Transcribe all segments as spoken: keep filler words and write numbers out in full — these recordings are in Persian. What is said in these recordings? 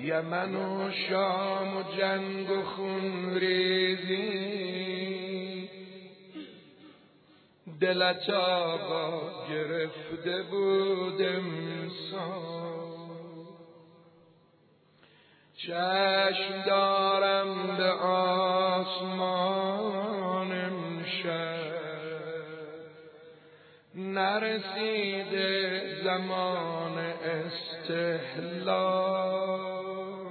یمن و شام و جنگ و خون ریزی دلت آقا گرفته بود امسال. چشم دارم به آسمان امشب نرسیده زمان استحلال.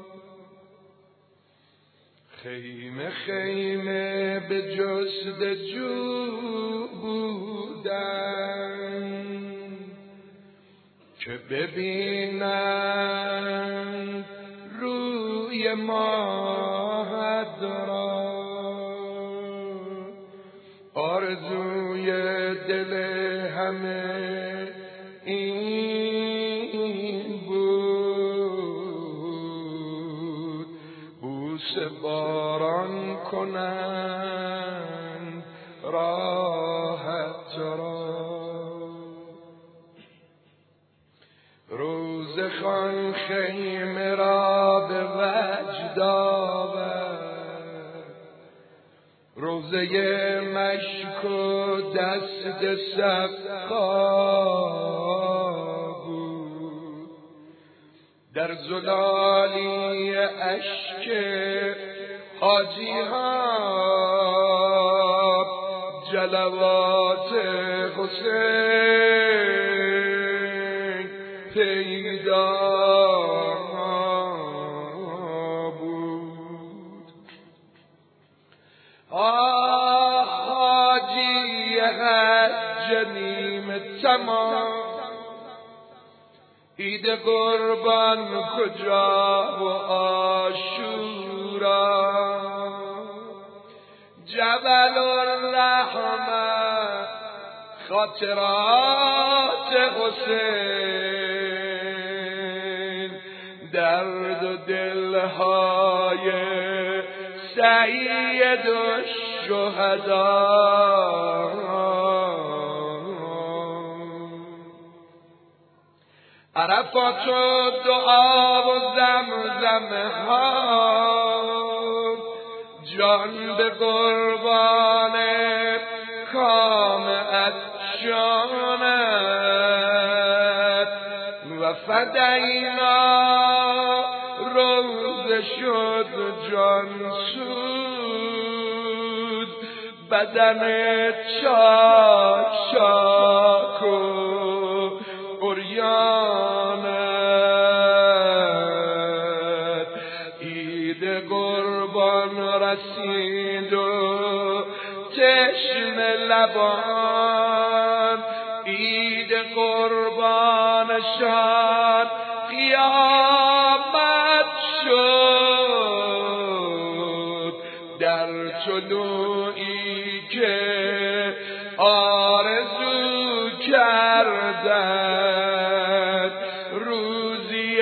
خیمه خیمه به جستجو بودن که ببینن روی ماهت را. آرزوی دل همه این بود بوسه باران کنن راحت را. روز خان خیمه را به وجد آورد، روزه مشک و دست سقا بود. در زلالی اشک حاجی ها جلوات حسین پیدا بود. آه حاجی حج نیمه تمام، عید قربان کجا و عاشورا. جبل الرحمة خاطرات حسین، درد و دلهای سید الشهدا. عرفات و دعا و زمزم ها جان به قربان کام افشانت و فدینا روز شد جان سود بدن چاک چاک و عریانت. عید قربان رسید و چشم لبان، عید قربانشان قیامت شد. در طلوعی که آرزو کردند روزی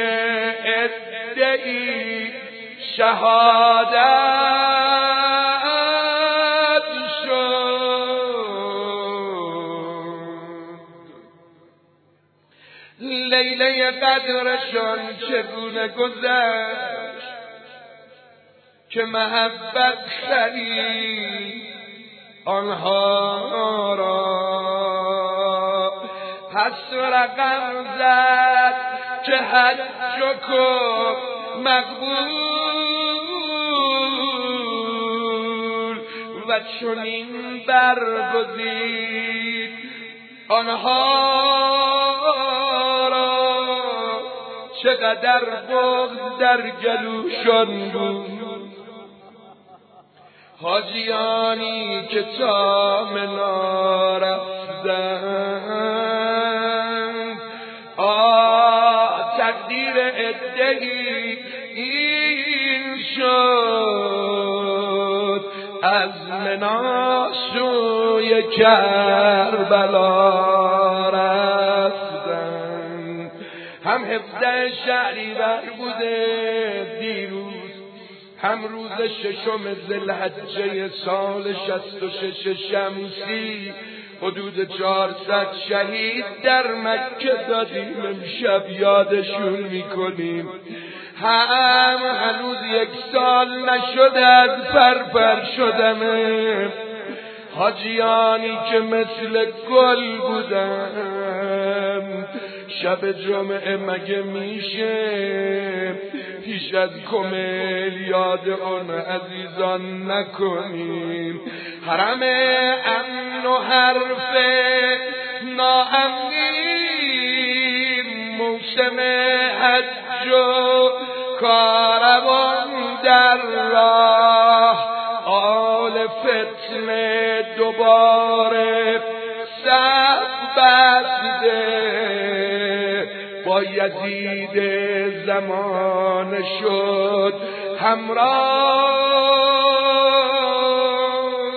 ادعی شهادت شد. لیله قدرشان چگونه گذشت که محبت خرید آنها را. پس رقم زد که حج و کف مقبول و چنین برگزید آنها را. چقدر بغض در گلوشان بود، حاجیانی که تا منا رفتند. آه تقدیر عده‌ای این شد، از منا سوی کربلا رفتند. هم هفده شهریور بوده دیروز، هم روز ششم ذوالحجه سال شصت و شش شمسی. حدود چهارصد شهید در مکه دادیم، امشب یادشون میکنیم. هم هنوز یک سال نشده از پرپر شدمه، حاجیانی که مثل گل بودم. شب جمعه مگه میشه پیش از کمیل یاد اون عزیزان نکنیم؟ حرم امن و حرف ناامنی، موسم حج و کاروان در راه، آل فتنه دوباره صف بسته، با یزید زمان شد همراه.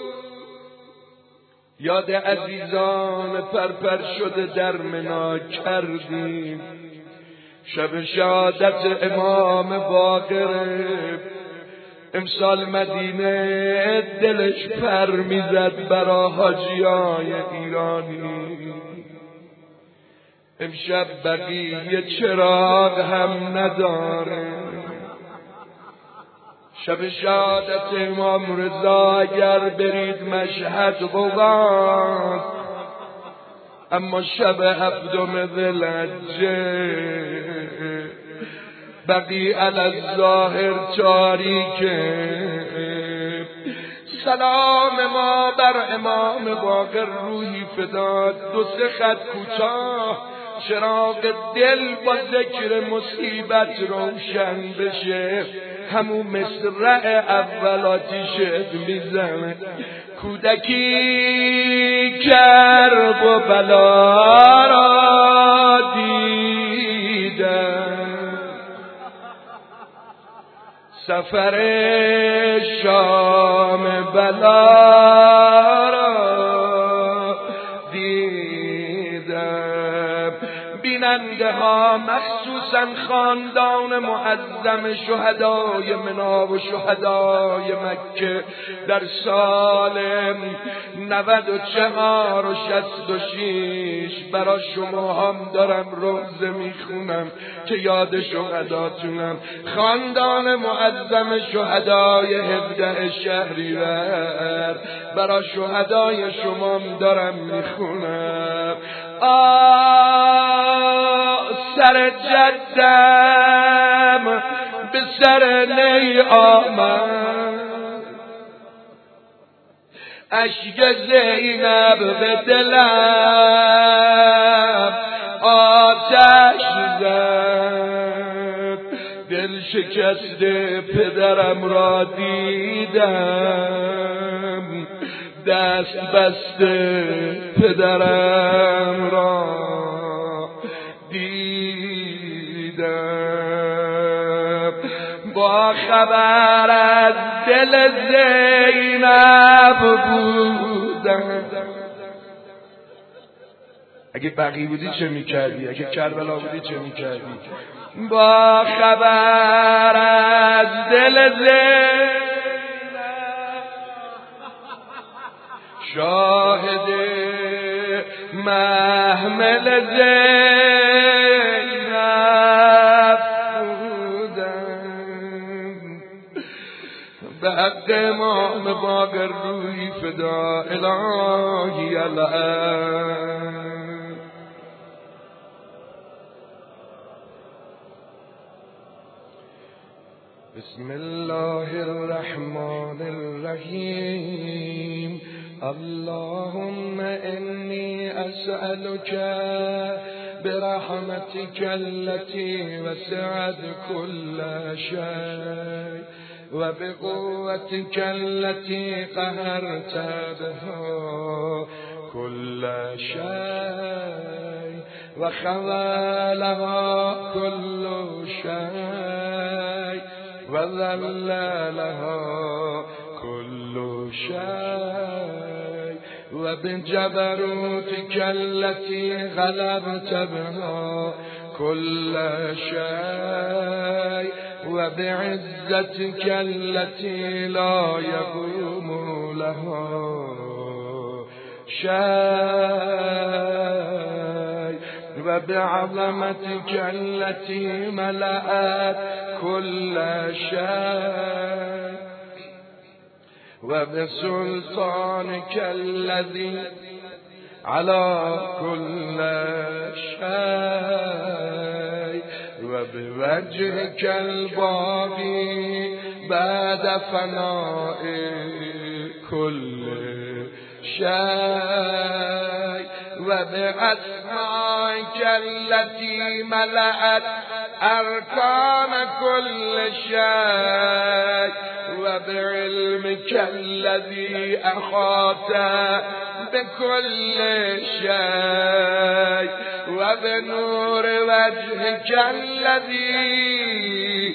یاد عزیزان پرپر شده در منا کردیم، شب شهادت امام باقر. امسال مدینه دلش پر میزد برا حاجیای ایرانی. امشب بقیه چراغ هم نداره. شب شهادت امام رضا اگر برید مشهد بوغان، اما شب هفتم ذوالحجه بقی علی الظاهر تاریکه. سلام ما بر امام باقر روحی فداد، دو سه خط کوتاه چراغ دل با ذکر مصیبت روشن بشه. همون مصرع اول آتیشت میزنه. کودکی کرب و بلا را دیدن، سفر شام بلا را دیدم. بیننده ها مخصوصا خاندان معظم شهدای منا و شهدای مکه در سال نود و چهار و شصت و شش برا شما هم دارم روزه میخونم که یاد شهداتونم. خاندان معظم شهدای هفده شهریور برا شهدای شما هم دارم میخونم. آه سر جدم به سر نی آمد، اشک زینب به دلم آتش زد. دل شکسته پدرم را دیدم، دست بسته پدرم را دیدم. با خبر از دل زینب بودم. اگه بقی بودی چه میکردی؟ اگه کربلا بودی چه میکردی؟ با خبر از دل زینب، شاهد محمل زینب بودم. به حق امام باقر روحی فدا الهی الان. بسم الله الرحمن الرحیم. اللهم إني أسألك برحمتك التي وسعت كل شيء وبقوتك التي قهرت بها كل شيء وخذلها كل شيء وذل لها كل شيء وبجبروتك التي غلبت بها كل شيء وبعزتك التي لا يقوم لها شيء وبعظمتك التي ملأت كل شيء وبسلطانك الذي على كل شيء وبوجهك الباقي بعد فناء كل شيء وبأسمائك التي ملأت أركان كل شيء وبعلمك الذي أحاط بكل شيء وبنور وجهك الذي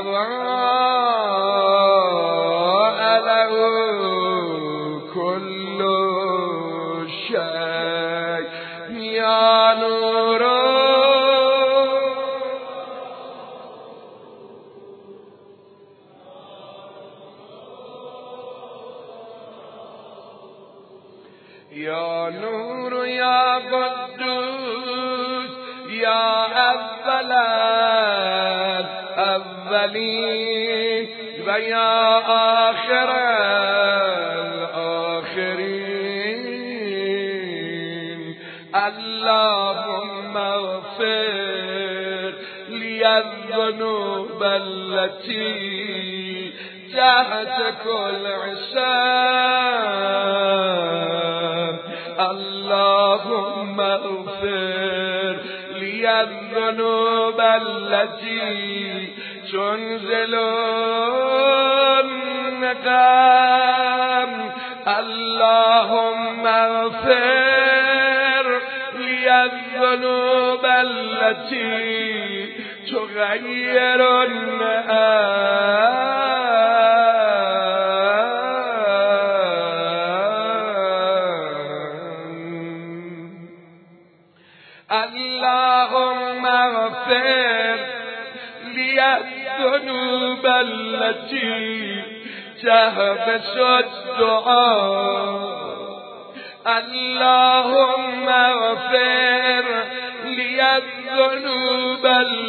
أضاء له كل شيء يا نور يا نور يا قدوس يا أول الأولين ويا آخر الآخرين اللهم اغفر لي الذنوب التي تحت كل عصام اللهم اغفر لي الذنوب التي تنزل النقام اللهم اغفر لي الذنوب التي تغير النقام اللهم اغفر لي الذنوب التي تحبس الدعاء اللهم اغفر لي الذنوب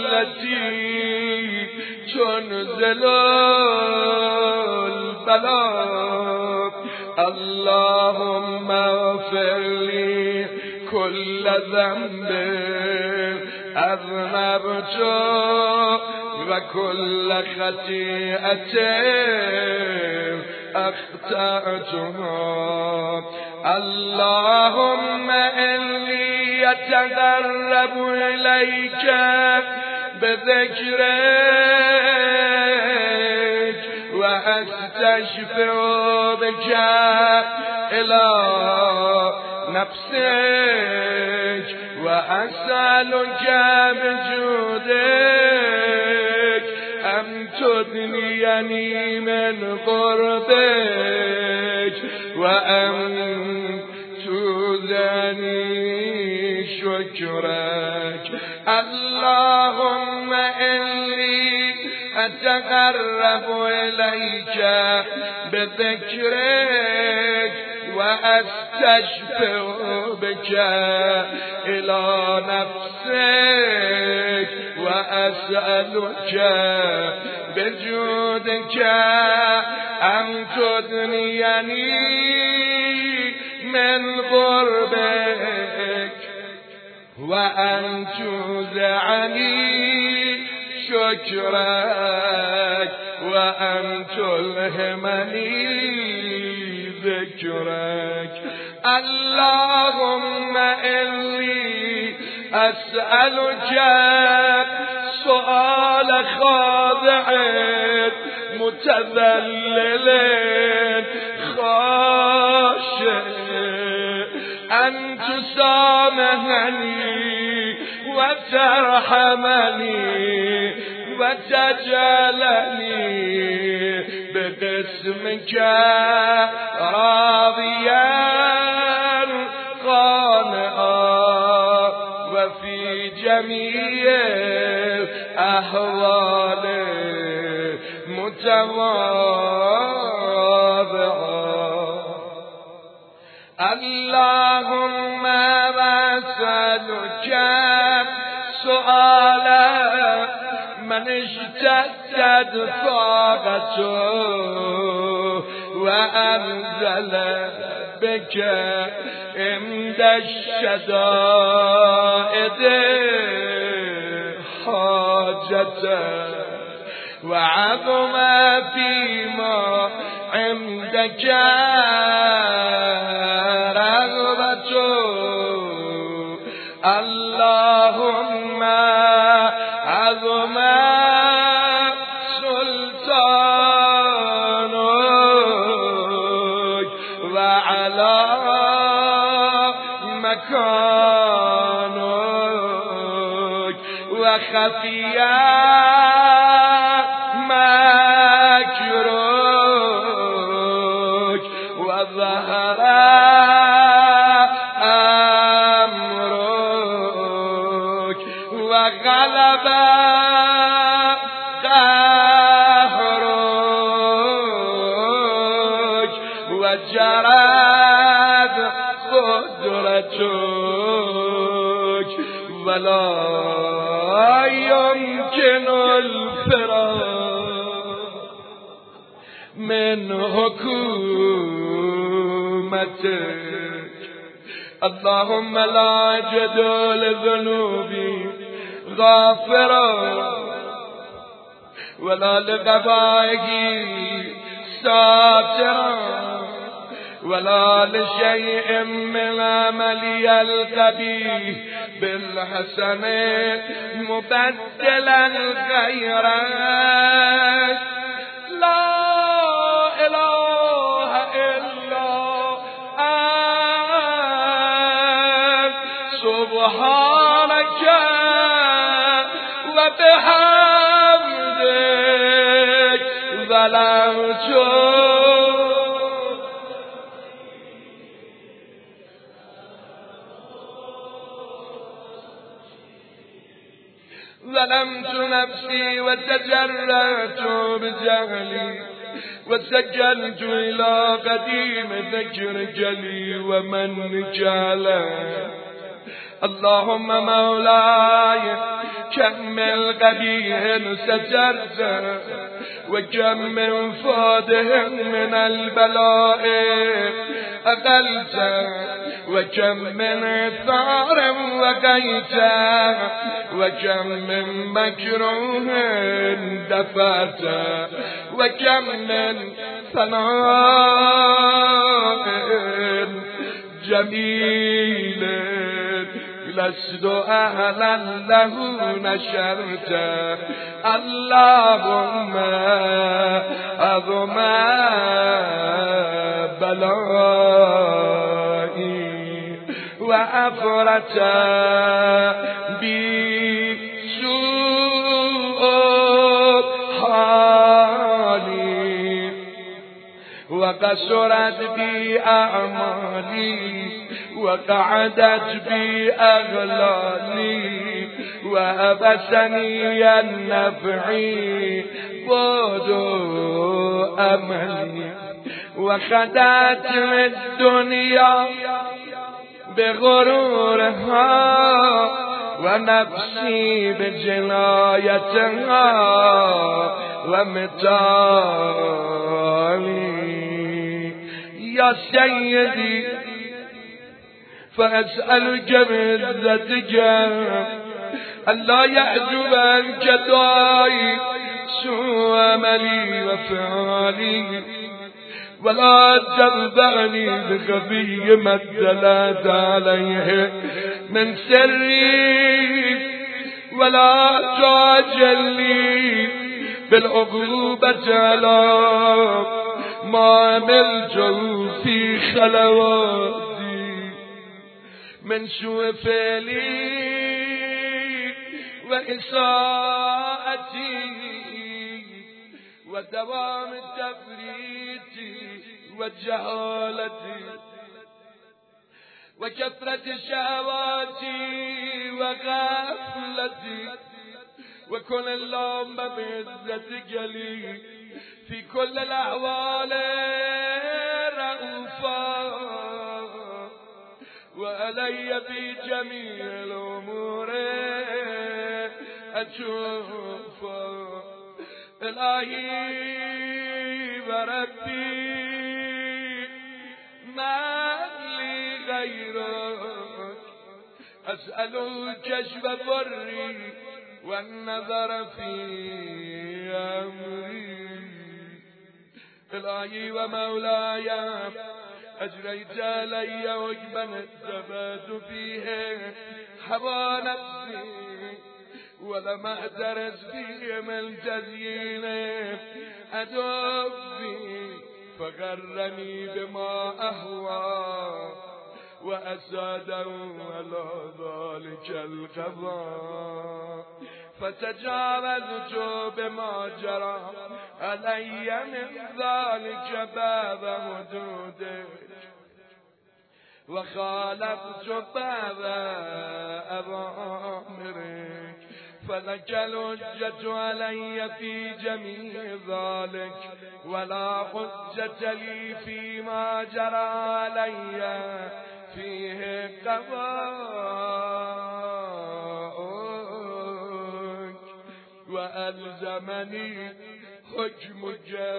التي تنزل البلاء اللهم اغفر لي كل ذنب أذنبته وكل خطيئة أخطأتها اللهم إني أتقرب إليك بذكرك وأستشفع بك إلى نفسك وأسألك بجودك أن تدنيني من قربك وأن تزني شكرك اللهم إني أتقرب إليك بذكرك وأستشفع بك إلى نفسك وأسألك بجودك أن تدنيني من قربك وأن توزعني شكرك وأن تلهمني ذكرك اللهم إني أسألك سؤال خاضع متذلل خاشع أن تسامحني وترحمني وتجعلني بقسمك راضيا قانعا وفي جميع الأحوال متواضعا اللهم واسألك سؤال من اشتدت طاقته وأنزل بك عند الشدائد حاجته وعظم فيما عندك رغبته اللهم عظم سلطانك وعلى مكانك وخفيا مكرك وظهر أمرك وغلب قهرك وجرت قدرتك ولا يمكن الفرار من حكومتك اللهم لا جدول ذنوبي غافرا ولا لقبائه ساترا ولا لشيء من عملي القبيح بالحسن مبدلا غيرك لا إله إلا أنت سبحانك وبحمدك ظلمت ظلمت نفسي وتجرأت بجهلي وسجلت إلى قديم ذكرك لي ومنك علي اللهم مولاي كم من قبيح سترت وكم من فاده من البلاء أقلت وكم من ثار وقيت وكم من مكروه دفعت وكم من ثناء جميل لست أهلا له نشرت اللهم أضم بلائي وأفرت بي سوء حالي وقصرت بي أعمالي وقعدت بي أغلالي وأبسني النفعي بعد أملي وخدعت الدنيا بغرورها ونفسي بجنايتها ومثالي يا سيدي فأسألك بعزتك ألا يحجبك دعائي سوء عملي وفعالي ولا تنفعني بخفي ما اطلعت عليه من سري ولا تعجلني بالعقوبة على ما عملت في خلواتي من سوء فعلي وإساءتي ودوام تفريطي وجهالتي وكثرة شهواتي وغفلتي وكن اللهم بعزتك لي في كل الأحوال رؤوفا وعلي في جميع الأمور أشوف إلهي وربي ما لي غيرك أسأل الكشف بري والنظر في أمري إلهي ومولاي أجريت علي عجبا الثبات فيه حوى نفسي ولم أدرس فيه من تزيين أدبي فغرني بما أهوى وأساده على ذلك القضاء فتجاوزت بما جرى علي من ذلك باب حدودك وخالفت باب أوامرك فلك الحجة علي في جميع ذلك ولا حجة لي فيما جرى علي فيه قضاءك وألزمني حكمك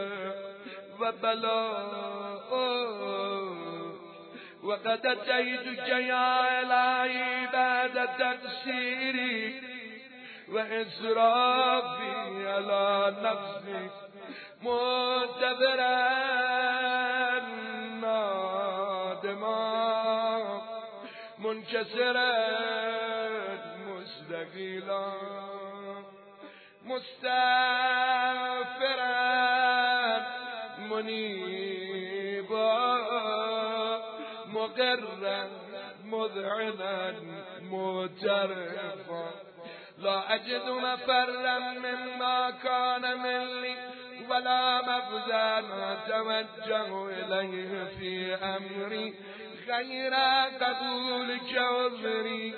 وبلاءك وقد أتيتك يا إلهي بعد تقصيري وإسرافي على نفسي معتذرا نادما منكسرا مستقيلا مستغفرا منيبا مقرا مذعنا مترفا لا أجد مفرا مما كان مني ولا مفزا أتوجه إليه في أمري غير قبولك عذري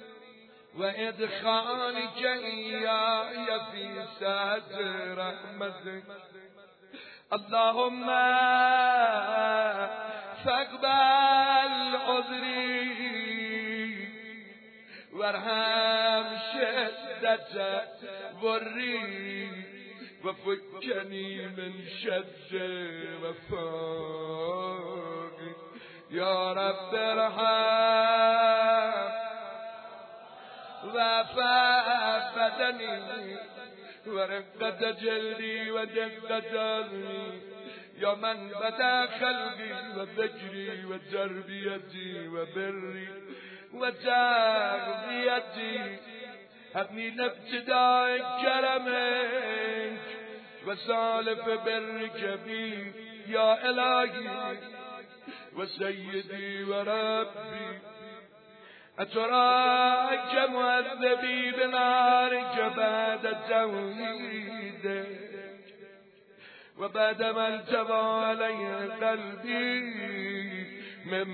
وإدخالك إياي في سعة رحمتك اللهم فاقبل عذري وارحم شدة ضري وفكني من شد وفاقي يا رب ارحم وفاء بدني ورقة جلدي ودقة قلبي يا من بدا خلقي وذكري وتربيتي وبري وتغذيتي هبني لابتداء كرمك وسالف برك بي يا إلهي وسيدي وربي أتراك مؤذبي بنارك بعد توحيدك وبعد ما التبى علي قلبي من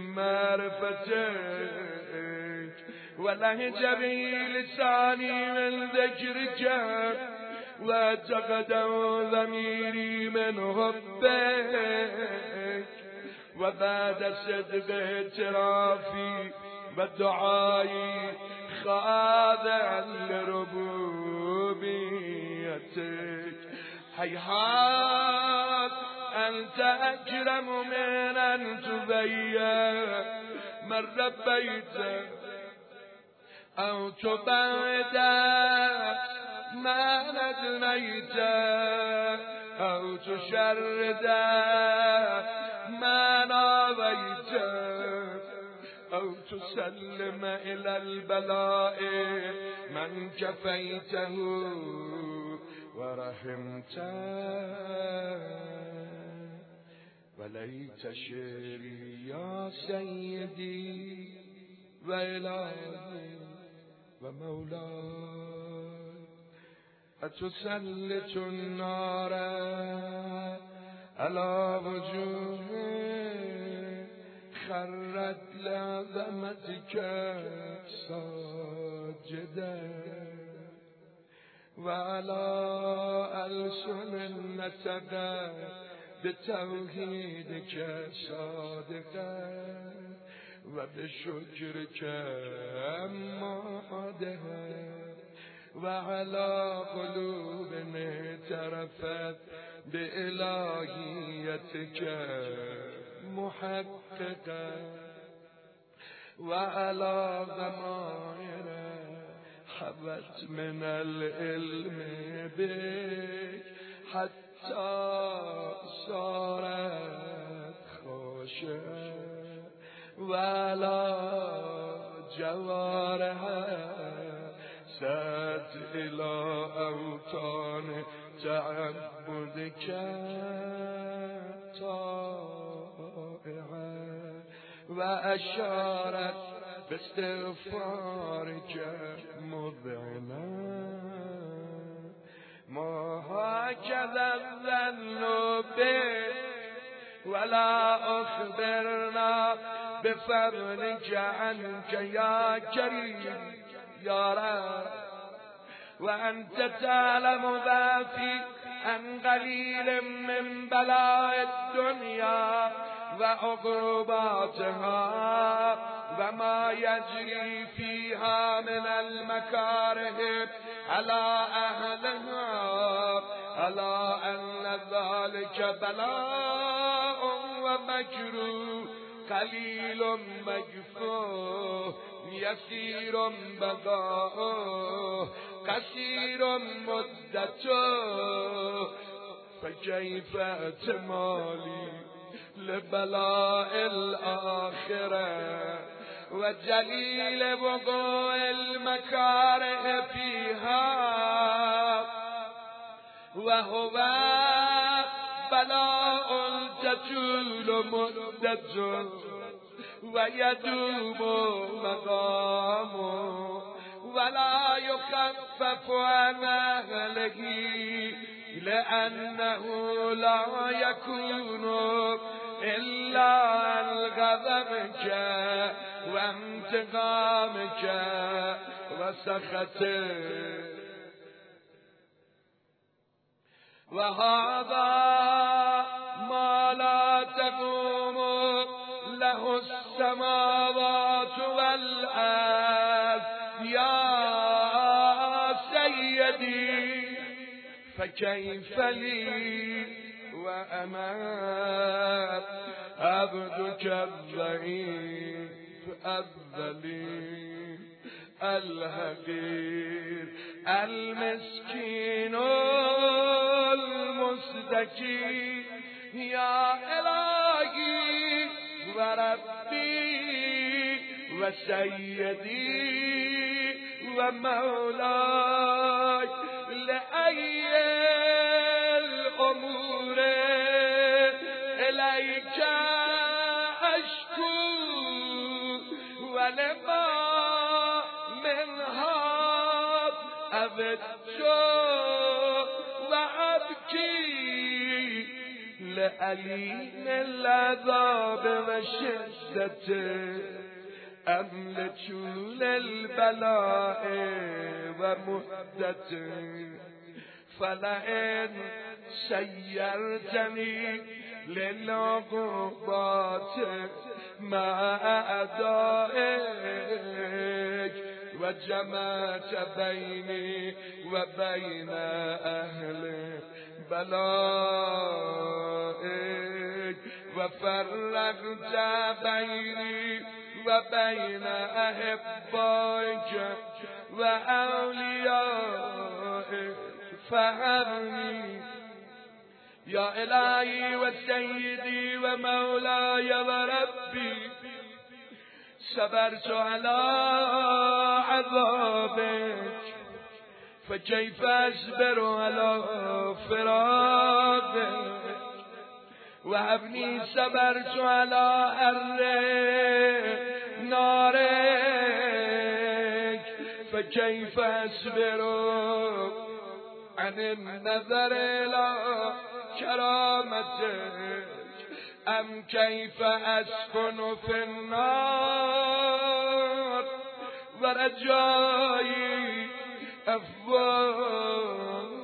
معرفتك ولهج بي لساني من ذكرك واتقده ضميري من حبك وبعد صدق اعترافي بدعائي خاضع لربوبيتك هيهات أنت أكرم من أن تبين من ربيت أو تبعد ما ندنيت أو تشرد ما نابيت أو تسلم إلى البلاء من كفيته ورحمته وليت شعري يا سيدي وإلهي ومولاي أتسلط النار على وجوه خرت لعظمتك ساجدا وعلى ألسن النطق بتوحيدك صادقا وبشكرك مادها وعلى قلوب اعترفت بإلهيتك محققا وعلى ضمائر حبت من العلم بك حتى صارت خاشعة وعلى جوارها سد إلى أوطان تعبدك طائعة وأشارت باستغفارك مذعنا ما هكذا الظن بك ولا أخبرنا بفضلك عنك يا كريم يا رب وأنت تعلم ذاتي عن قليل من بلاء الدنيا وعقوباتها وما يجري فيها من المكاره على أهلها على أن ذلك بلاء ومكروه قليل مغفور يسير بقاؤه قصير مدته فكيف احتمالي لبلاء الآخرة وجليل وقوع المكاره فيها وهو بلاء تطول مدته ويدوم مقامه ولا يخفف عن أهله لأنه لا يكون إلا عن غضبك وانتقامك وسخطك وهذا ما لا تقوم له السماوات والأرض يا سيدي فكيف لي وأنا عبدك الضعيف الذليل الهقير المسكين المستكين يا إلهي وربي وسيدي ومولاي لأي الأمور إليك أشكو ولما منها أبتشو وأبكي لألين العذاب وشدته أم لطول البلاء ومهدته فلئن سيرتني للعقوبات مع أعدائك وجمعت بيني وبين أهل بلائك وفرقت بيني وبين أحبائك وأوليائك فهمني يا إلهي وسيدي ومولاي وربي صبرت على عذابك فكيف أصبر على فراقك وهبني صبرت على حر نارك فكيف أصبر عن النظر إلى كرامتك أم كيف أسكن في النار ورجائي أفواج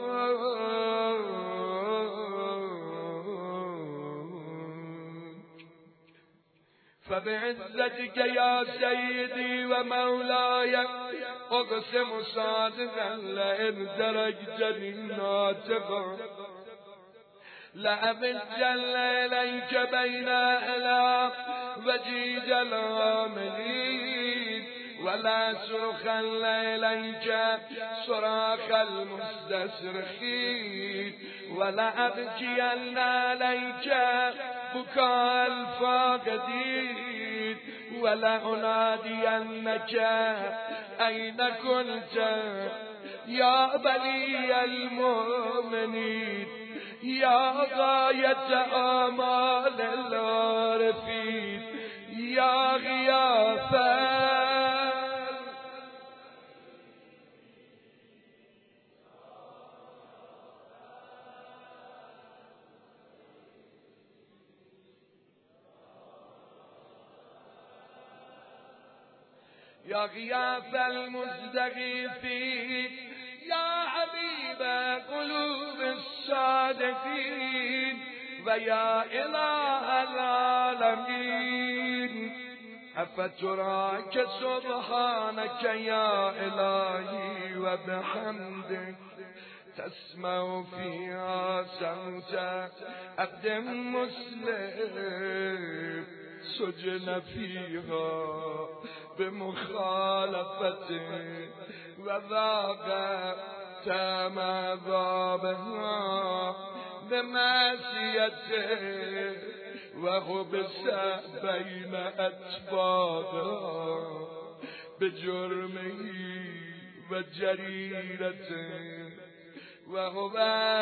فبعزتك يا سيدي ومولاي اقسم صادقا لئن تركتني ناطقا لأبجل إليك بين ألا وجيج العاملين ولا سرخا إليك صراخ المستصرخين ولا أبكين عليك بكاء الفاقدين ولا أنادينك أين كنت يا بني المؤمنين يا غاية آمال العارفين يا غياثا يا غياث المستغيثين يا حبيب قلوب الصادقين ويا إله العالمين أفتراك سبحانك يا إلهي وبحمدك تسمع فيها صوت عبد مسلم سجن فيها بمخالفته وذاق تام عذابها بمعصيته وحبس بين أتباعها بجرمه وجريرته وهو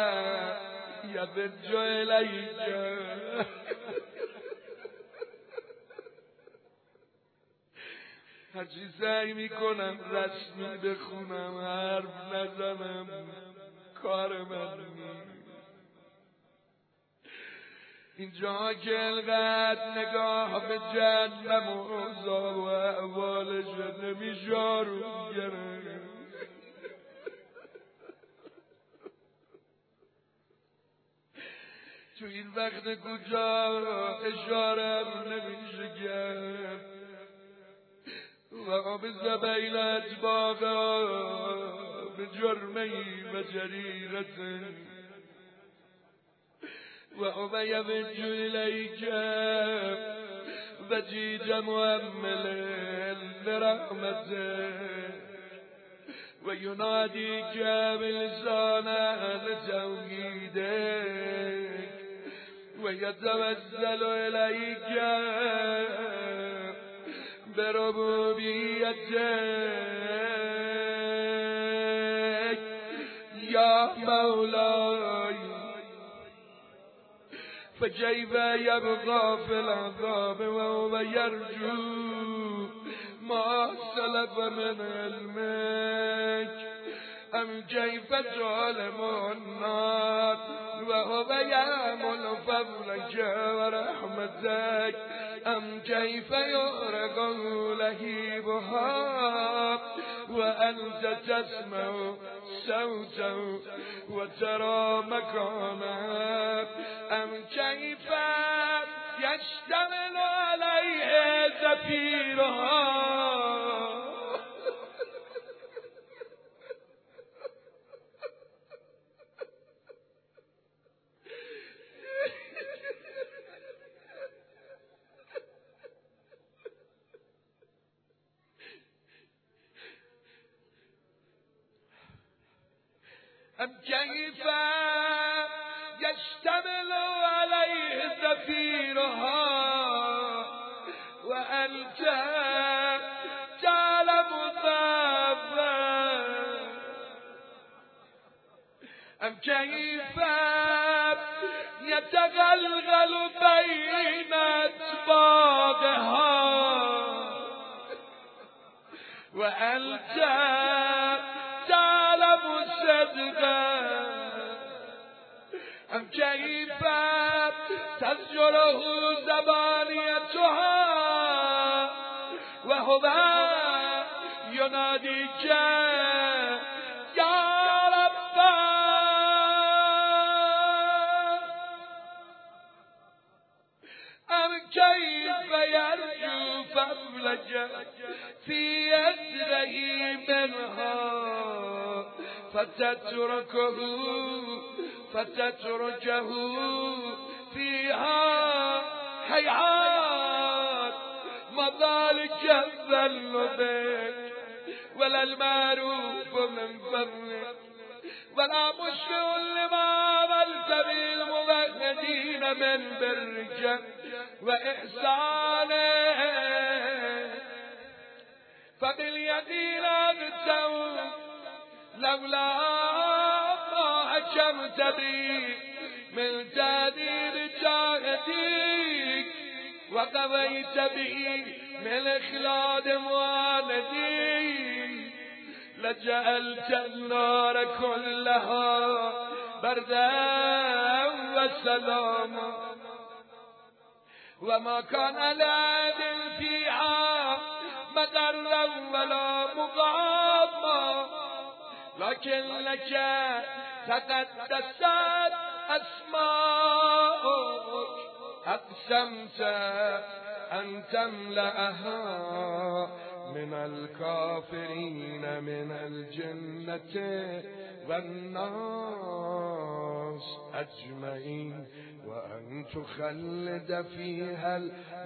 يضج إليك هرچی سعی میکنم رسمی بخونم حرف نزنم کار من نیست اینجا که القدر نگاه به جهنم و اوضاع و احوالش نمیشه آروم گرفت تو این وقت کجا اشاره نمیشه کرد وقبض بين أجباغا بجرمي وجريرة وأبي بج إليك وجيج مؤمل لرحمته ويناديك بلسان توحيدك ويتوسل إليك بربوبيتك يا مولاي فكيف يبقى في العذاب وهو يرجو ما سلف من علمك أم كيف تعلم النار وهو يأمل فضلك ورحمتك أم كيف يغرق لهيبها وأنت تسمع صوتا وترى مكانا أم كيف يشتمل عليه زفيرها أم كيف يشتمل عليه زفيرها وأنت تعلم ذنبا أم كيف يتغلغل بين أطباقها وأنت تعلم صدقا أم كيف تزجره زبانيتها وهو يناديك يا رب أم كيف يرجو فضلك في يده من فتتركه فتتركه فيها حيات ما ذلك الظن بك ولا المعروف من فضلك ولا مشفع لما عملت بالموحدين من برك وإحسانك فباليقين أبتوا لولا ما حكمت بي من تهديد جاهديك وقضيت به من إخلاد معانديك لجعلت النار كلها بردا وسلاما وما كان لأحد فيها مضرا ولا مقاما لكن لك تقدست أسماؤك أقسمت أن تملأها من الكافرين من الجنة والناس أجمعين وأن تخلد فيها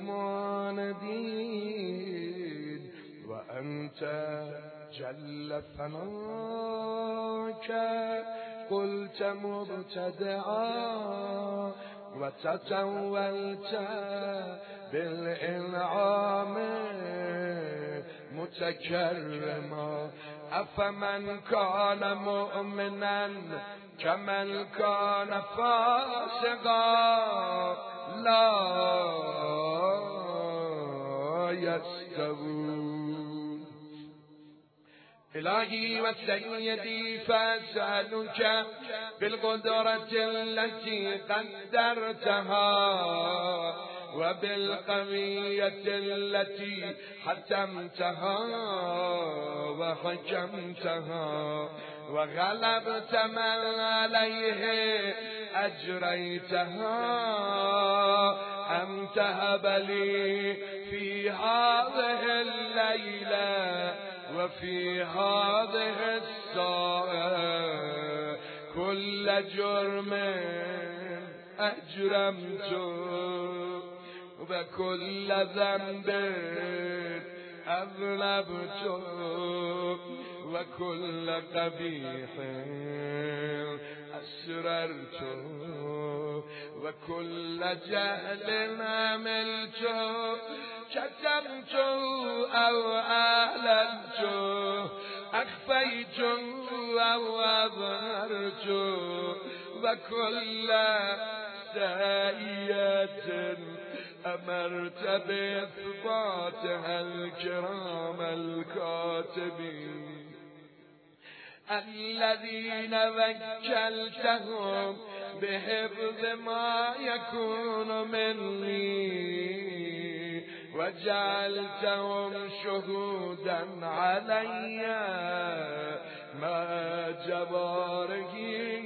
المعاندين وأنت جل ثناك قلت مبتدعا وتتولت بالإنعام متكرما أفمن كان مؤمنا كمن كان فاسقا لا يستوون إلهي وسيدي فأسألك بالقدرة التي قدرتها وبالقوية التي حتمتها وحكمتها وغلبت من عليه أجريتها أن تهب لي في هذه الليلة وفي هذه الساعة كل جرم أجرمته وكل ذنب أذنبته وكل قبيح أسررته وكل جهل عملته كتمته أو أعلنته أخفيته أو أظهرته وكل سيئة أمرت بإثباتها الكرام الكاتبين الذين وكلتهم بحفظ ما يكون مني وجعلتهم شهودا علي ما جبارهم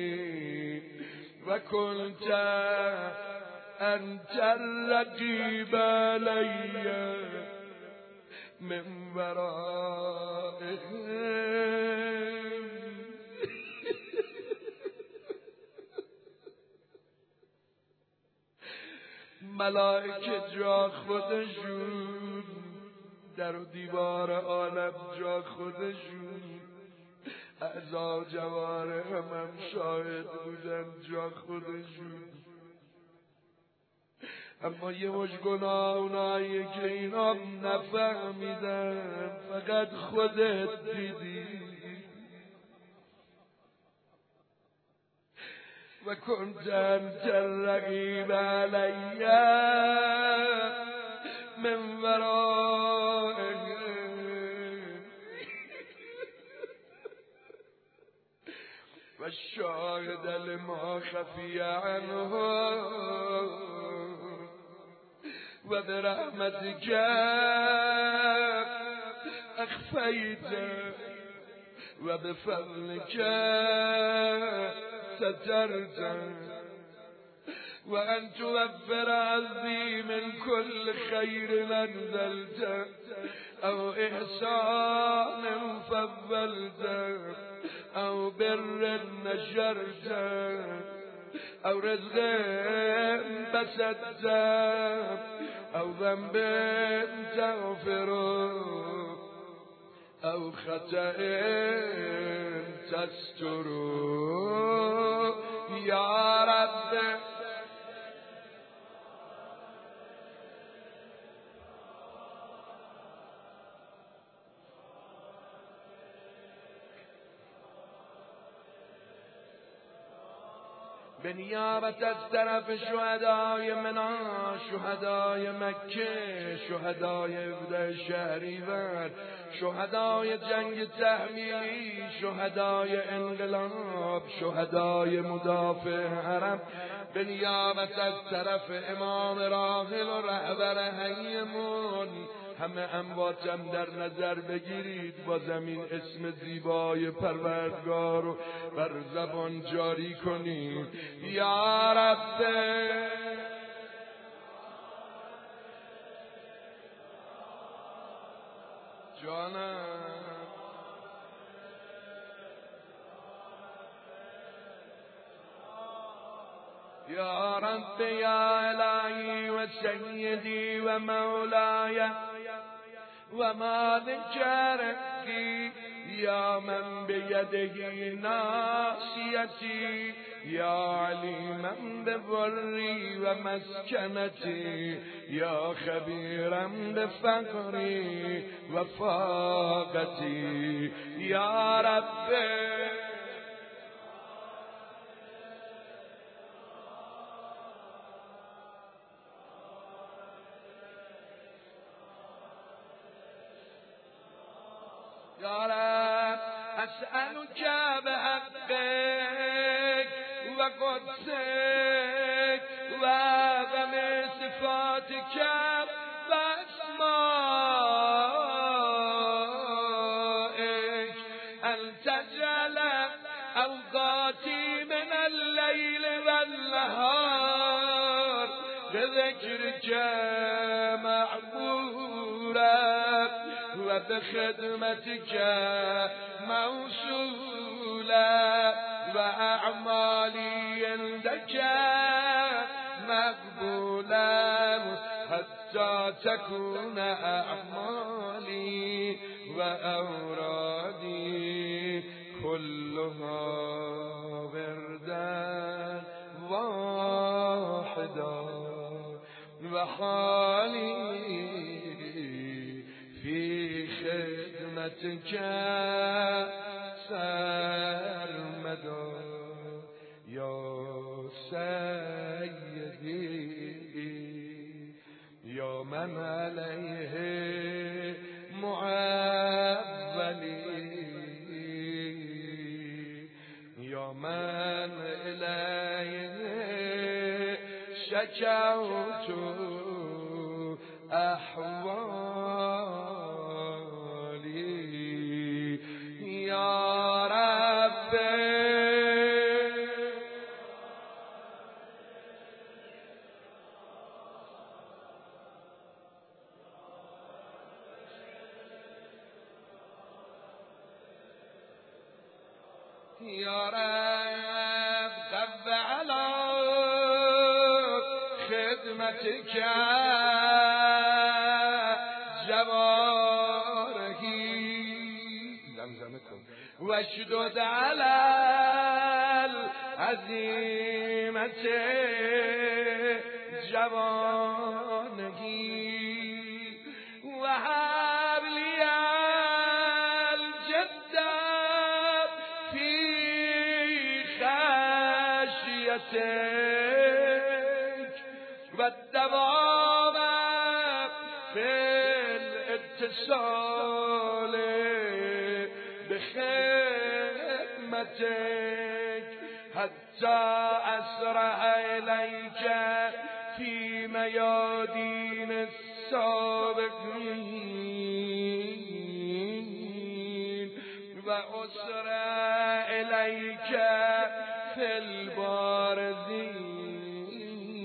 وكنت أنت الرقيب علي من ورائهم ملائکه جا خودشون در و دیوار عالم جا خودشون اعضا جواره هم شاهد بودن جا خودشون اما یه مش گناه اونایی که اینا نفهمیدن فقط خودت دیدی و کنت انت الرقیب علی من ورائهم و الشاهد لما خفی عنه و برحمتك اخفیت و بفضلك سترت وأن توفر عزي من كل خير أنزلت او احسان فولته او بر نشرته او رزق بسطته او ذنب تغفره او خطأ تستره یا رب به نیابت از طرف شهدای منا، شهدای مکه، شهدای بوده شهریور، شهدای جنگ تحمیلی، شهدای انقلاب، شهدای مدافع حرم، به نیابت از طرف امام راحل و رهبر حیمون، همه امواتم در نظر بگیرید، با زمین اسم زیبای پروردگار رو بر زبان جاری کنید. یا رب جانم، یا رب یا الهی و سیدی و مولای و مالک رزقی، یا من بیده ناصیتی، یا علیما بضری و مسکنتی، یا خبیرا بفقری و فاقتی. یا رب یا رب اسألك بحقك و قدسك و غم صفاتك و اسمائك ان تجعل اوقاتي من الليل والنهار بذكرك معمورا و بخدمتك موصولا و اعمالی عندك مقبولا حتى تكون اعمالی و اورادی كلها وردا واحدا و حالی في خدمتك سرمدا یا سیدی، یا من علیه معولی، یا من الیه شکوت احوالی. یا رب یا رب قو علی خدمتك جوارحی، زمزمه کن و اشدد علی العزیمت جوانگی و هب لی الجد فی خشیتک و الدوام فی الاتصال بخدمتك حتى اسرع الیک فی میادین السابقین و اسرع الیک فی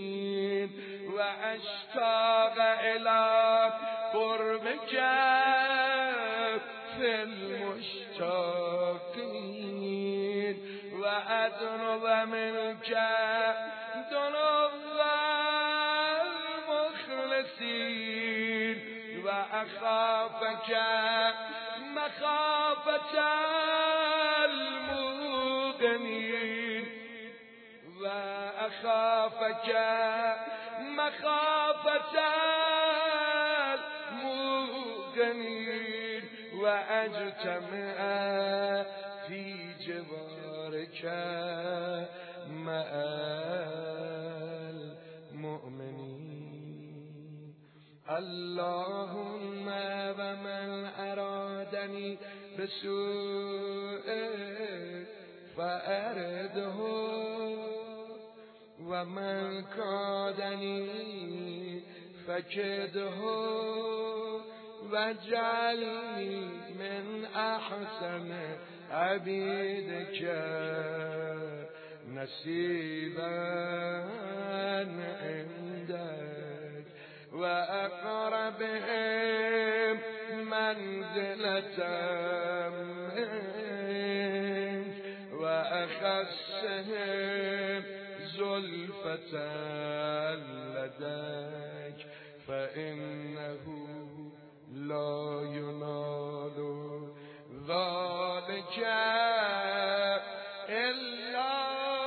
البارزین و اشتاق الی قربک وأدنو منك ذنوب المخلصين وأخافك مخافة المغنين وأخافك مخافة المغنين وأجتمع في جوارك مع المؤمنين. اللهم ومن أرادني بسوء فأرده ومن كادني فكده واجعلني من أحسن عبيدك نصيبا عندك وأقربهم منزلة منك وأخصهم زلفة لديك فإنه لا ينال ذلك إلا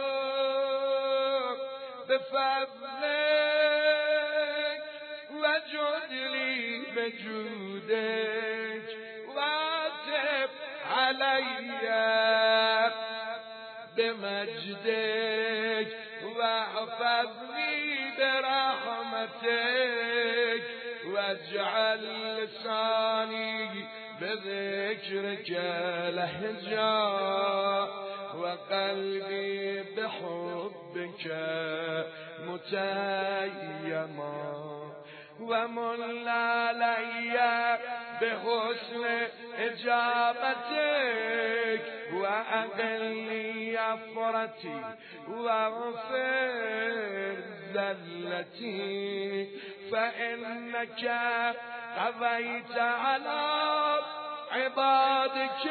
بفضلك وجدلي بجودك واتب علي بمجدك واحفظني برحمتك واجعل لساني بذكرك لهجا وقلبي بحبك متيما ومن علي بحسن إجابتك وأقل عفرتي واغفر ذلتي فإنك قضيت على عبادك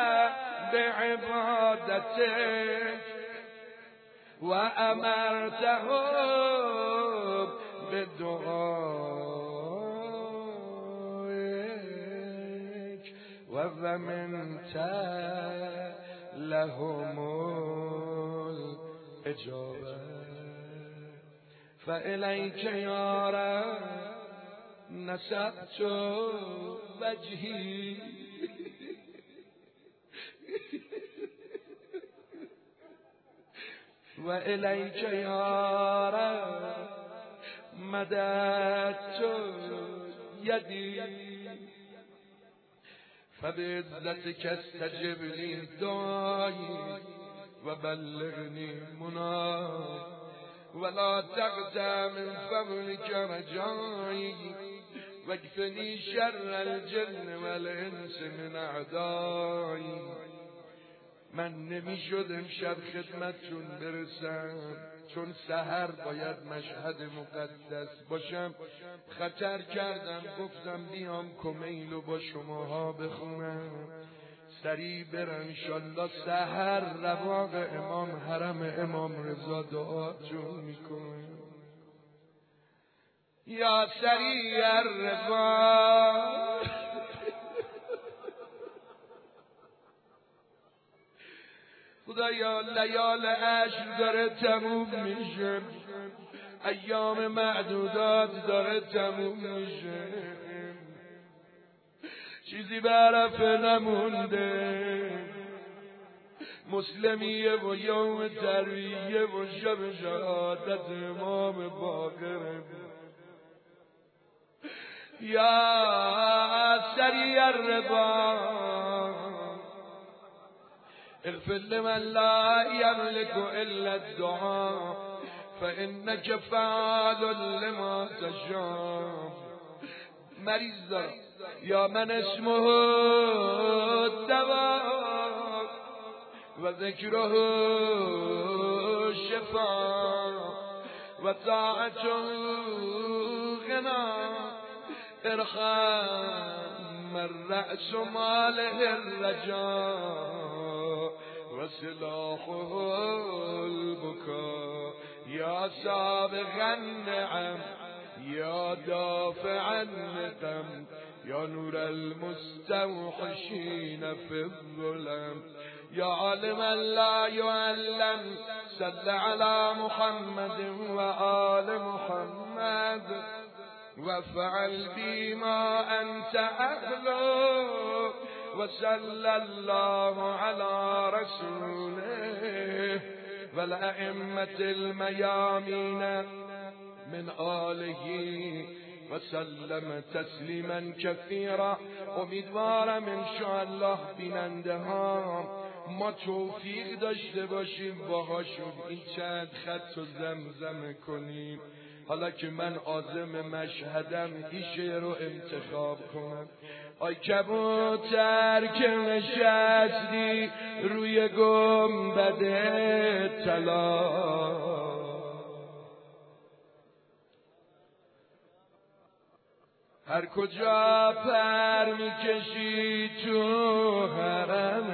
بعبادتك وأمرتهم بدعائك وضمنت لهم الإجابة فإليك يا رب نسبت وجهي وإليك يا رب مددت يدي فبعزتك استجب لي دعائي وبلغني مناي ولا تقطع من فضلك رجائي واكفني شر الجن والإنس من أعدائي. من نمی شد امشب خدمتتون برسم چون سحر باید مشهد مقدس باشم. خطر کردم گفتم بیام کمیل و با شماها بخونم سریع برم انشالله سحر رواق امام حرم امام رضا دعاتون میکنم. یا سریع الرضا خدایا لیال عشر داره تموم میشه، ایام معدودات داره تموم میشه، چیزی به عرفه نمونده. مسلمیه و یوم ترویه و شب شهادت امام باقره. یا سریع الرضا اغفر لمن لا يملك الا الدعاء فانك فعال لما تشاء. مریض دارم یا من اسمه الدواء و ذکره شفاء و طاعته غنا. ارحم من رأس ماله الرجاء و سلاحه البكا یا سابق النعم یا دافع النقم یا نور المستوحشین فی الظلم یا عالما لا يعلم صل على محمد و آل محمد وفعل بما انت اهله وصلى الله على رسوله والأئمة الميامين من آله وسلم تسلیما کثیرا. امیدوارم انشاءالله بیننده ها ما توفیق داشته باشیم باهاشون این چند خط رو زمزمه کنیم. حالا که من عازم مشهدم این شعر رو انتخاب کنم. آی کبوتر که نشستی روی گنبد طلا، هر کجا پر میکشی تو حرم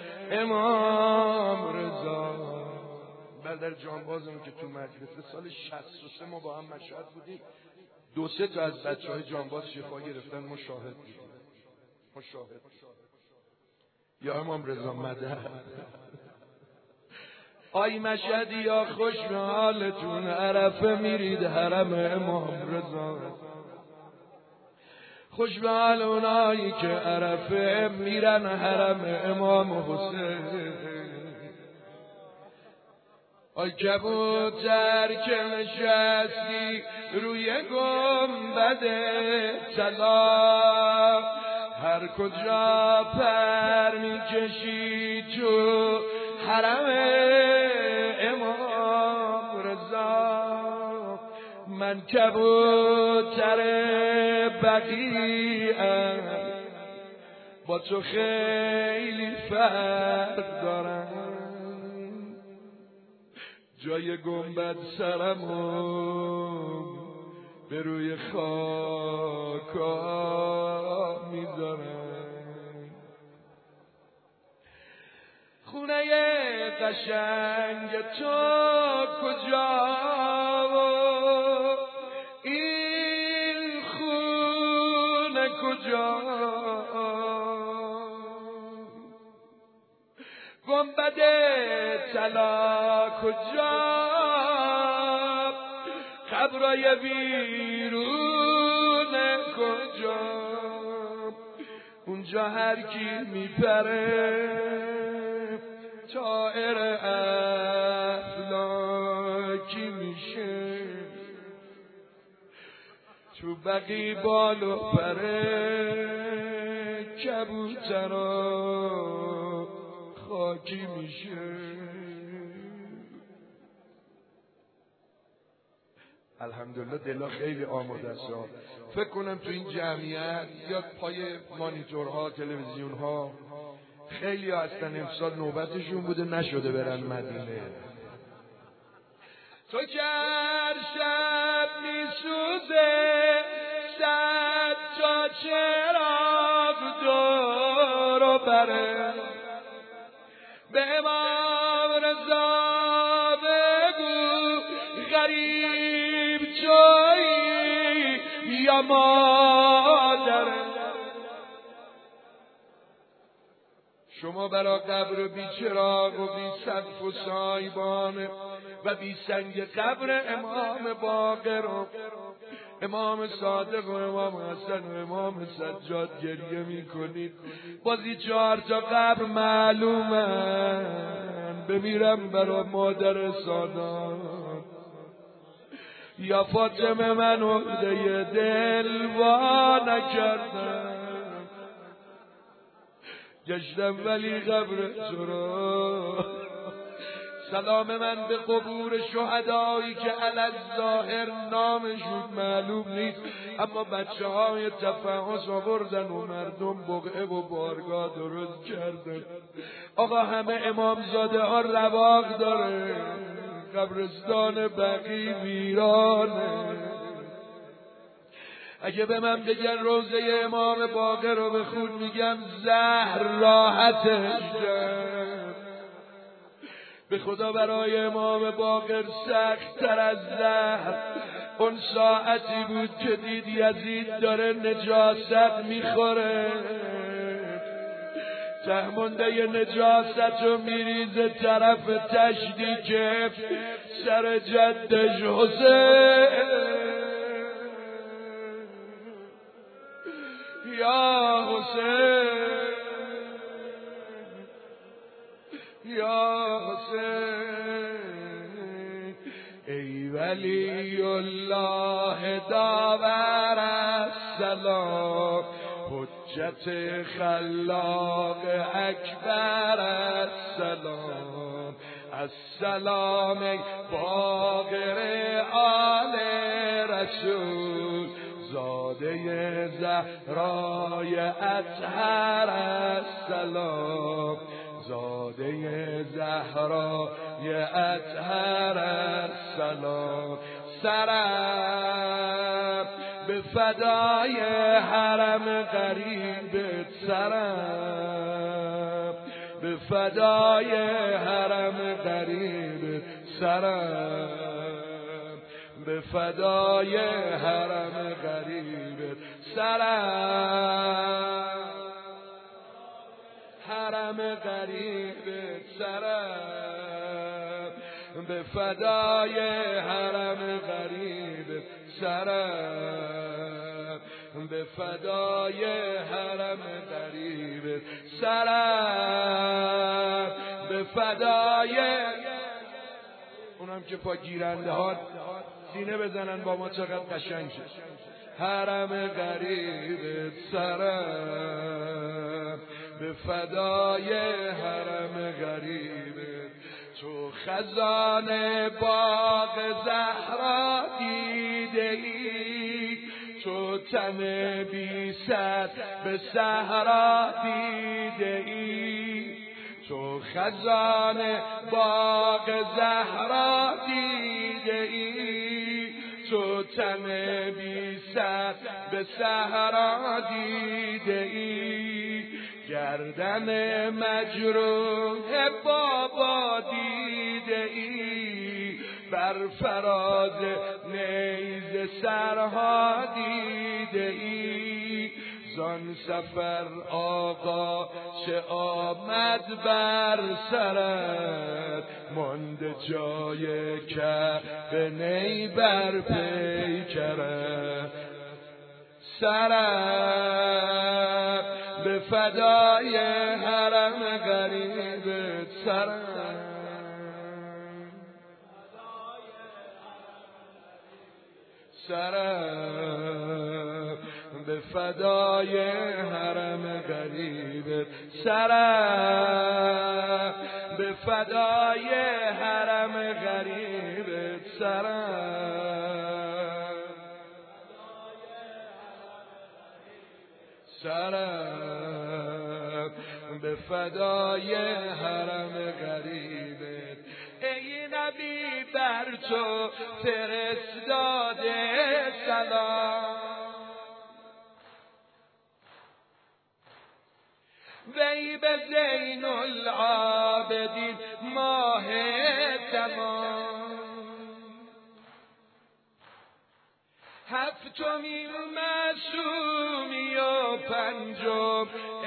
امام رضا. در جانبازم که تو مجلس سال شصت و سه ما با هم مشهد بودیم، دو سه تا از بچه های جانباز شفا گرفتن، ما شاهد بودیم. ما شاهد یا امام رضا مدد. آی مشهدی یا خوش به حالتون، عرفه میرید حرم امام رضا. خوش به حال اونایی که عرفه میرن حرم امام حسین. آی کبوتر که نشستی روی گنبد طلا، هر کجا پر میکشی تو حرم امام رضا. من کبوتر بقیعم، با تو خیلی فرق دارم. جای گنبد سرمو به روی خاکا میذارم. خونه قشنگ تو کجا، این خونه کجا، گنبد طلا کجا، قبرای ویرون کجا. اونجا هر کی میپره طائر افلاکی میشه، تو بقی بال و پره کبوترا خاکی میشه. الحمدلله دلا خیلی آماده است. فکر کنم تو این جمعیت یا پای مانیتورها تلویزیونها خیلی ها هستن امسال نوبتشون بوده نشده برن مدینه. تو که هر شب میسوزه صد تا چراغ دور و بره، به امام رضا بگو غریب جایی یا مادره. شما برا قبر بی چراغ و بی سقف و سایبان و بی سنگ قبر امام باقر و امام صادق و امام حسن و امام سجاد گریه می کنید. بازی چهار تا قبر معلومن. بمیرم برا مادر سادات یا فاطمه، من عقده دل وا نکردم، گشتم ولی قبر تو را. سلام من به قبور شهدایی که علی ظاهر نامشون معلوم نیست، اما بچه های تفحص آوردن و مردم بقعه و بارگاه درست کردن. آقا همه امامزاده ها رواق داره، قبرستان بقی ویرانه. اگه به من بگن روزه امام باقر رو بخون، میگم زهر راحتش ده. به خدا برای امام باقر سخت تر از زهر اون ساعتی بود که دید یزید داره نجاست میخوره، تهمونده نجاست رو میریزه طرف تشتی که سر جدش حسین. یا حسین یا حسین ای ولی الله داور السلام، حجت خلاق اکبر السلام، السلام ای باقر آل رسول، زاده زهرای اطهر السلام، زاده زهرای اطهر السلام. سرم به فدای حرم غریبت، سرم به فدای حرم غریبت، سرم به فدای حرم غریبت، سرم حرم غریبت، سرم به فدای حرم غریبت، سرم به فدای حرم غریبت، سرم به فدای اونم که پا گیرنده ها سینه بزنن با ما چقدر قشنگ شد. حرم غریبت، سرم به فدای حرم غریبت، تو خزانه باغ زهرا دیده ای، تو تن بی سر به صحرا دیده ای، تو خزانه باغ زهرا دیده ای، تو تن بی سر به صحرا دیده ای، گردن مجروح بابا دیده ای، بر فراز نیزه سرها دیده ای، زان سفر آقا چه آمد بر سرت، مانده جای که به نی بر پیکرت، سرم به فدای حرم غریبت، سرم سرم به فدای حرم غریبت، سرم به فدای حرم غریبت، سرم سرم به فدای حرم غریبت. ای نبی بر تو فرستاده سلام، وی به زین العابدین ماه تمام، هفتمین معصومی و پنجم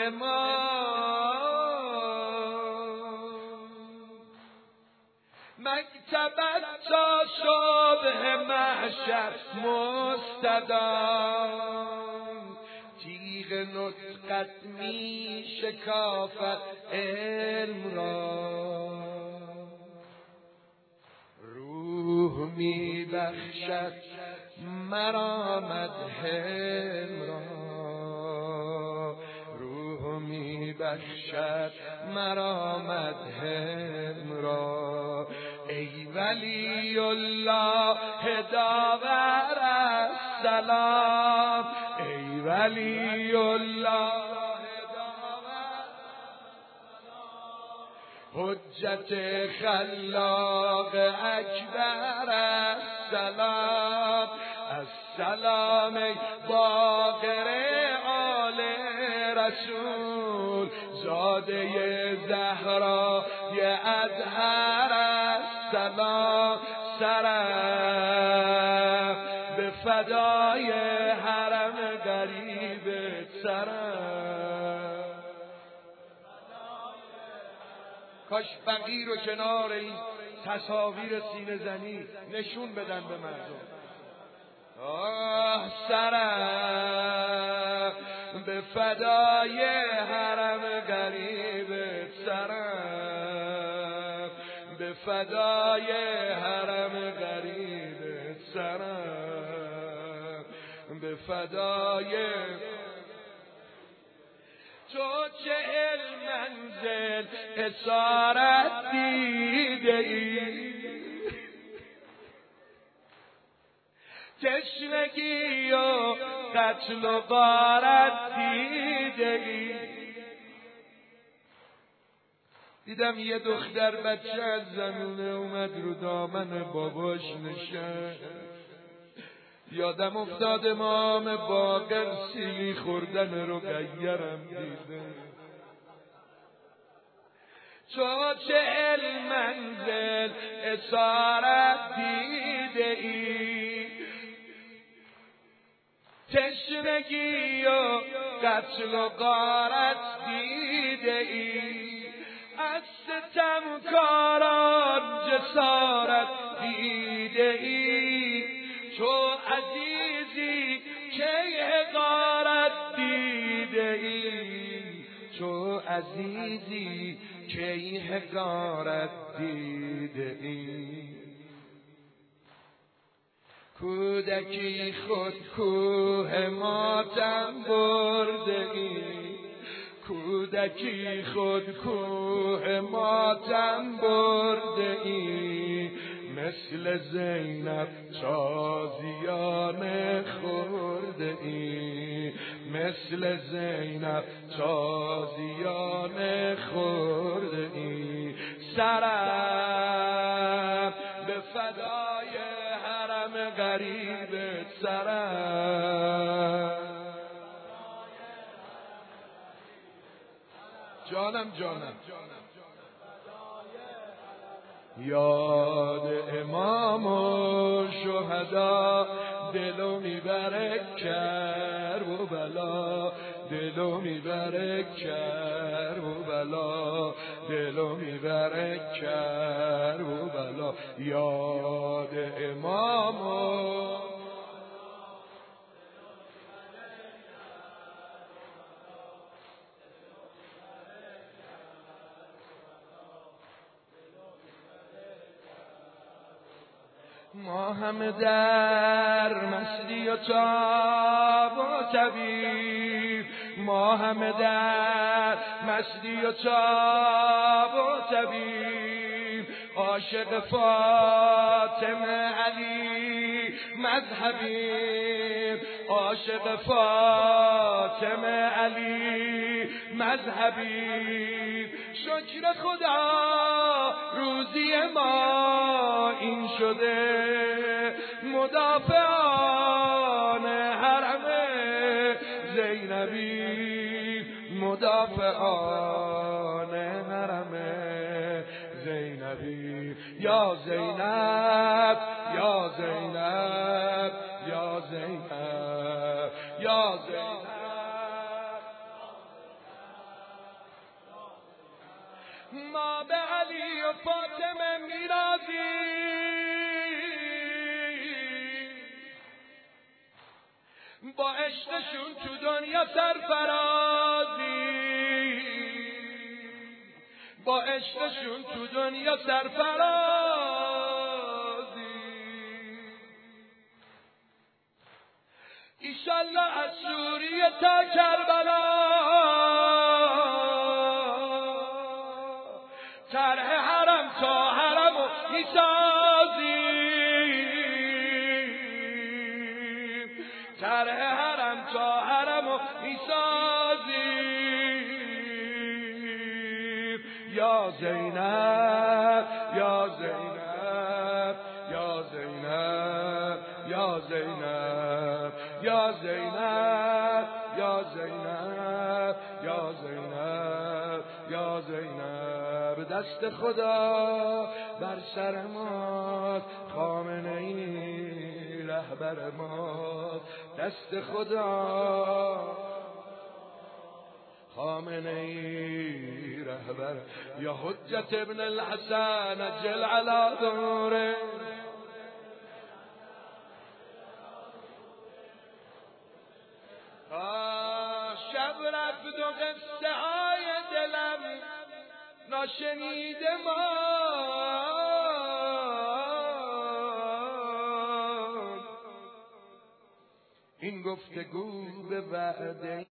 امام، مکتبت تا صبح محشر مستدام، تیغ نطقت می شکافت علم را، روح می بخشد مرا مدحم را، روح می بخشد مرا مدحم را. ای ولی الله داور السلام، ای ولی الله حجت خلاق اکبر السلام، السلام ای باقر آل رسول، زاده زهرا یه اطهر است سلام سرم به فدای حرم غریب سرم. کاش فقیر و کنار این تصاویر سینه زنی نشون بدن به مردم. آه سرم به فدای حرم غریب سرم به فدای حرم غریب سرم به فدای تو چهل منزل اسارت دیده ای تشنگی و قتل و غارت دیده ای. دیدم یه دختر بچه از زمونه اومد رو دامن باباش نشست. یادم افتاد امام باقر سیلی خوردن رو غیرم دیده. تو چهل منزل اسارت دیده ای تشنگی و قتل و غارت دیده ای از ستمکاران جسارت دیده ای تو عزیزی که حقارت دیده ای تو عزیزی که حقارت دیده ای. کودکی خود کوه ماتم برده ای کودکی خود کوه ماتم برده ای مثل زینب تازیانه خورده ای مثل زینب تازیانه خورده ای. سرم به فدای حرم غریب سرم جانم جانم یاد امام و شهدا دلو میبره کربلا دلو میبره کربلا دلو میبره کربلا یاد امام و ما همه در مستی و تاب و طبیب ما همه در مستی و تاب و طبیب عاشق فاطمه علی مذهبیم عاشق فاطمه علی مذهبیم. شکر خدا روزی ما این شده مدافعان حرم زینبی مدافعان حرم زینبی. یا زینب یا زینب یا زینب یا زینب ما به علی و فاطمه میرازیم با عشقشون تو دنیا سرفرازی با عشقشون تو دنیا سرفرازی. ایشالله از سوریه تا کربلا طرح حرم تا حرم و میسازیم طرح حرم تا حرم و میسازیم. یا زینب یا زینب یا زینب یا زینب یا زینب یا زینب یا زینب دست خدا بر سر ما، خامنه‌ای رهبر ما، دست خدا خامنه‌ای رهبر. یا حجت ابن الحسن اجل علی ظهوره، شب رفت و قصه های دلم ناشنیده ما، این گفتگو به وعده